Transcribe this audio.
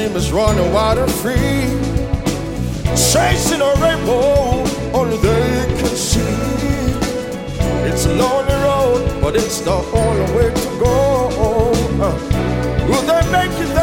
dream is running wild and free, chasing a rainbow only they can see. It's a lonely road, but it's the only way to go. Will they make it